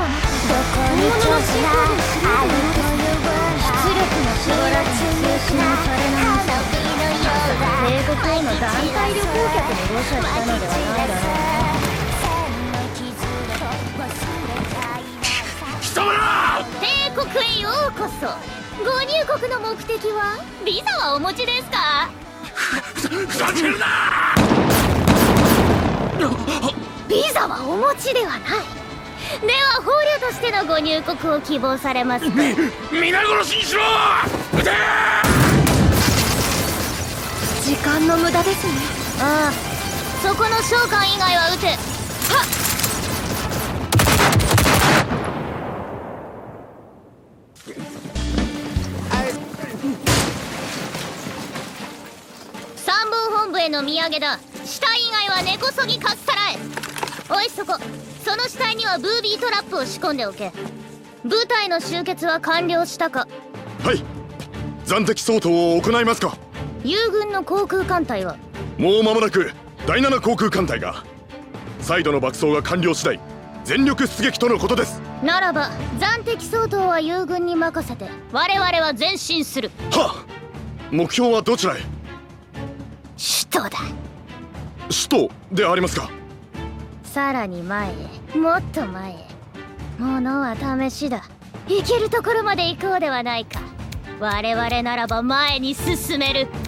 どこに調子があるという出力の絞らず中心にされないさ帝国への団体旅行客に誤射したのではないだろ貴様ら帝国へようこそ。ご入国の目的はビザはお持ちですか？ ふざけるな。 ビザはお持ちではない。では捕虜としてのご入国を希望されますか？ 皆殺しにしろ。撃て。 時間の無駄ですね。 ああ、そこの召喚以外は撃て。はっ。参謀本部への土産だ。死体以外は根こそぎかっさらえ。おいそこ、その死体にはブービートラップを仕込んでおけ。部隊の集結は完了したか？ はい。暫敵相当を行いますか？ 友軍の航空艦隊は？ もう間もなく第7航空艦隊が。再度の爆走が完了次第全力出撃とのことです。 ならば暫敵相当は友軍に任せて我々は前進する。 はっ。目標はどちらへ？ 首都だ。 首都でありますか？ さらに前へ、もっと前へ。ものは試しだ。行けるところまで行こうではないか。我々ならば前に進める。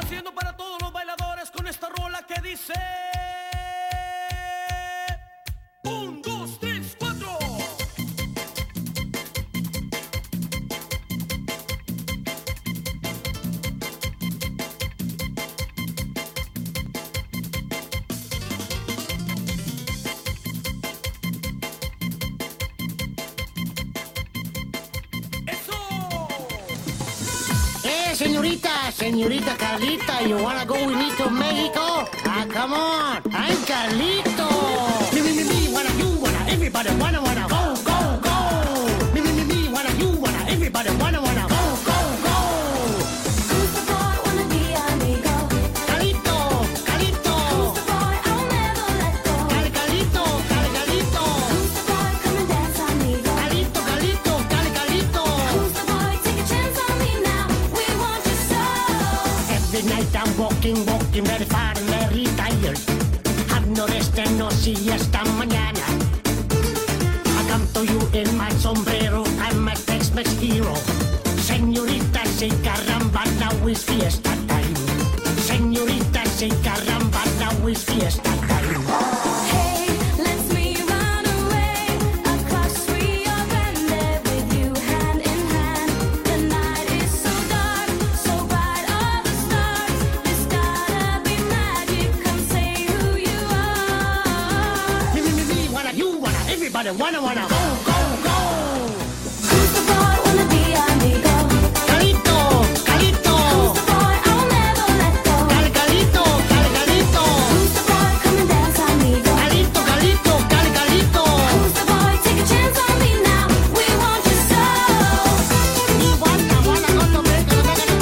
Señorita Carlita, you wanna go with me to Mexico? Ah, come on, I'm Carlito. Me, wanna, you wanna, everybody wanna, go, go, go. Me, wanna, you wanna, everybody wanna, go, go, go. Who's the boy wanna be amigo? Carlito, Carlito. Who's the boy I'll never let go? Carlito, Carlito. Who's the boy come and dance amigo? Carlito, Carlito. Who's the boy take a chance on me now? We want you so. Every night I'm walking, very far and very tired. Have no rest and no siesta mañana. I come to you in my sombrero, I'm a Tex-Mex hero. Señorita, say caramba, now is fiesta time. Señorita, say caramba, now is fiesta time. Hey, let's me run away across Rio Grande with you hand in hand. The night is so dark, so bright, all the stars. There's gotta be magic. Come say who you are. Me, wanna, you wanna, everybody wanna, go, go, go. Who's the boy wanna be amigo? Carlito, Carlito. Who's the boy I'll never let go? Carlito, Carlito. Who's the boy come and dance amigo? Carlito, Carlito. Who's the boy take a chance on me now? We want you so. Me wanna go to Mexico,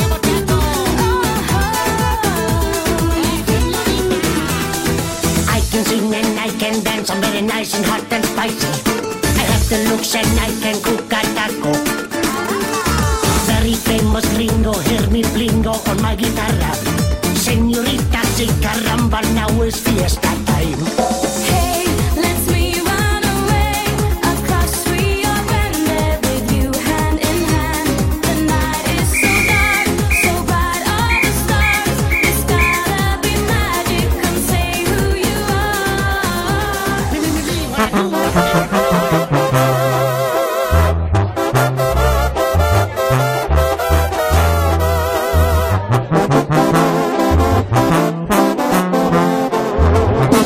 I can sing and I can dance, I'm very nice and hot and spicy. I have the looks and I can cook a taco. Very famous gringo, hear me blingo on my guitarra. Señorita, si caramba, now is fiesta time. Hey, let's me run away across Rio Grande with you hand in hand. The night is so dark, so bright, all the stars. There's gotta be magic. Come say who you are.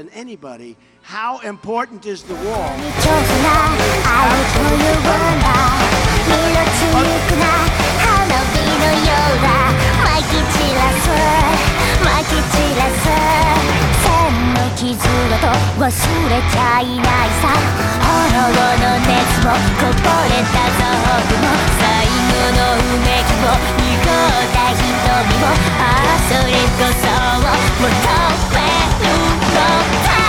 than anybody, how important is the wall? 調査な愛という女色つくな花火のようだ撒き散らす撒き散らす線の傷だと忘れちゃいないさ炎の熱もこぼれた臓具も最後のうめきも濁った瞳もああそれこそを求めるのだ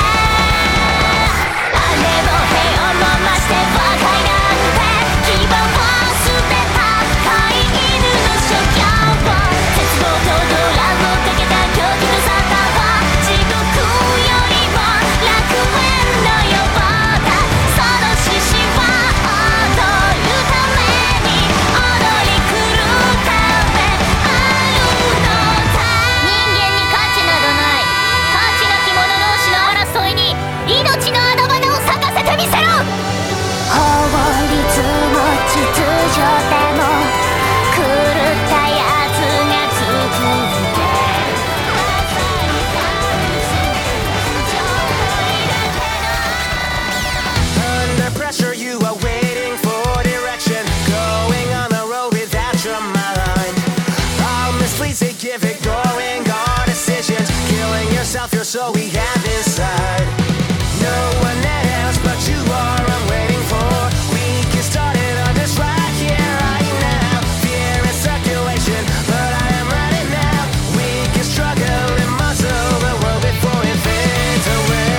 You're so we have inside. No one else but you are. I'm waiting for. We get started on this right here, right now. Fear is circulation, but I am ready now. We can struggle and muscle the world before it fades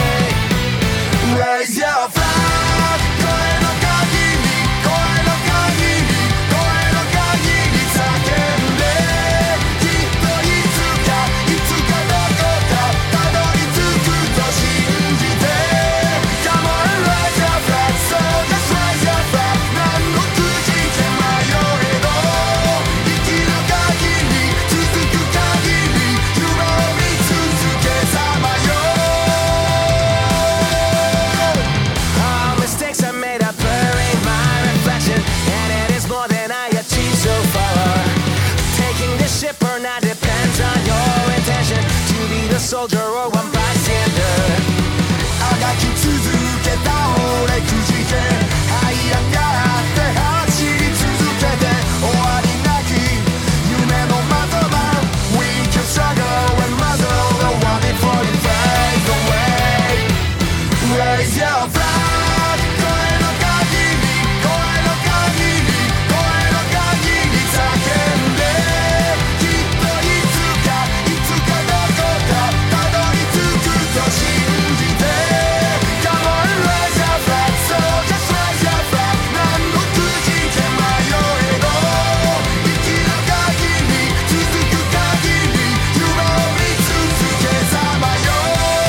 away. Raise your flag. 声の限り、声の限り、声の限り叫んで。きっといつか、いつかどこか。Soldier or one bystander あがき続けた俺くじけ這い上がって走り続けて終わりなき夢の的だ We can struggle and muzzle the one before it fades away Raise your flag 声の限り声の限り声の限り叫んできっといつかいつかどこか信じて Come on, raise your flag So just raise your flag 何のくじけ迷えど生きる限り続く限り夢を見続けさまよ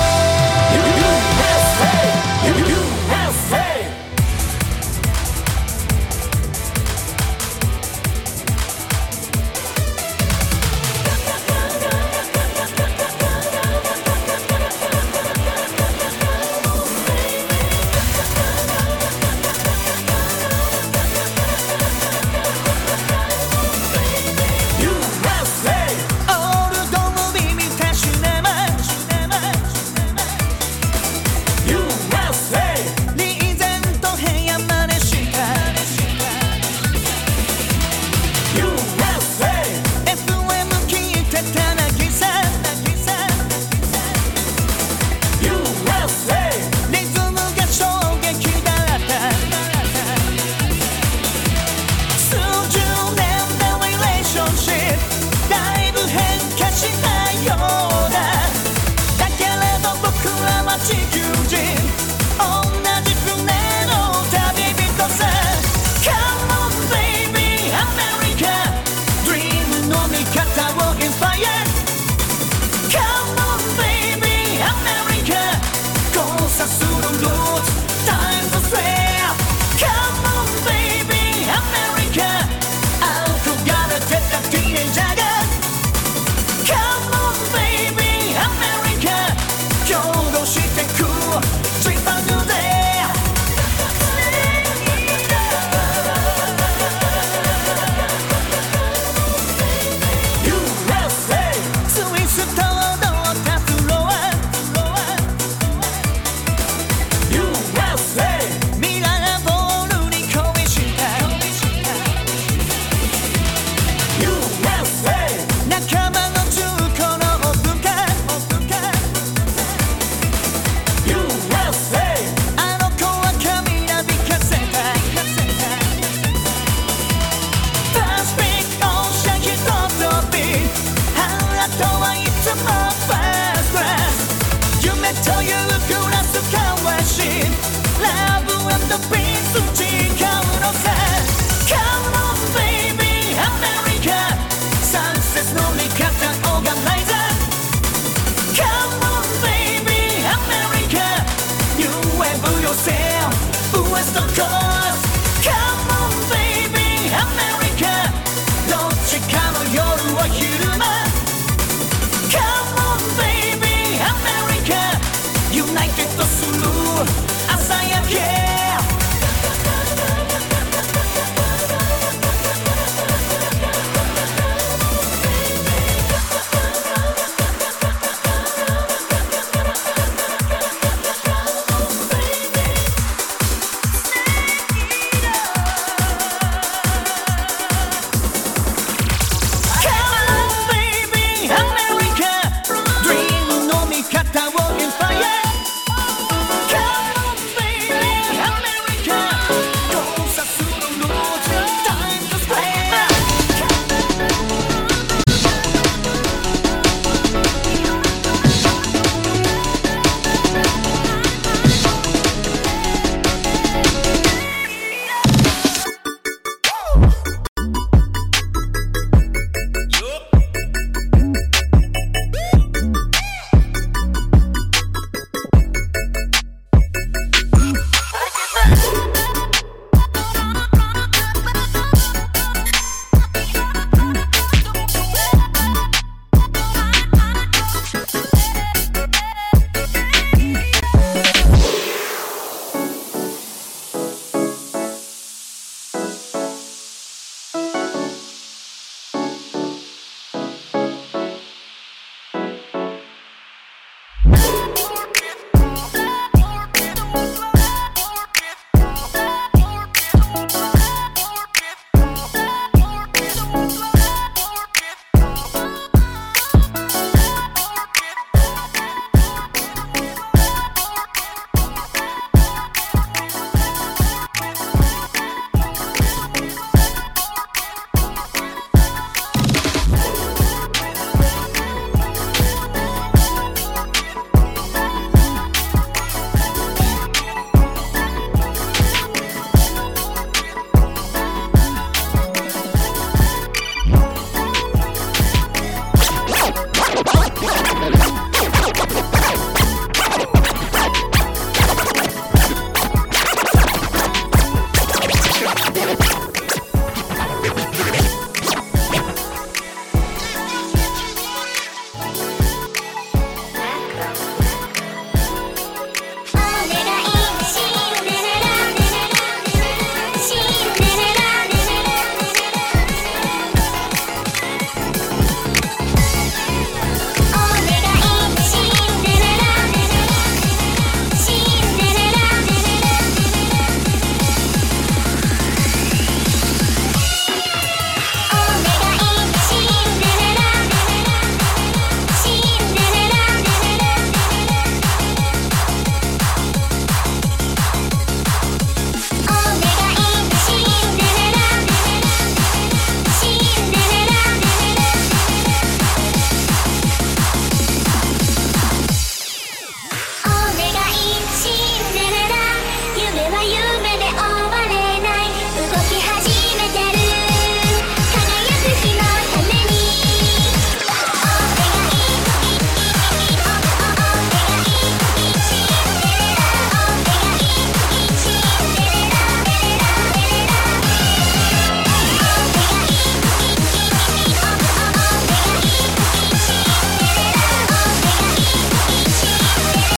USA USA Come on baby America 共同してくというクラス交わしラブ&ピース誓うのさ Come on baby アメリカサクセスの味方オーガナイザー Come on baby アメリカ You wave yourself West Coast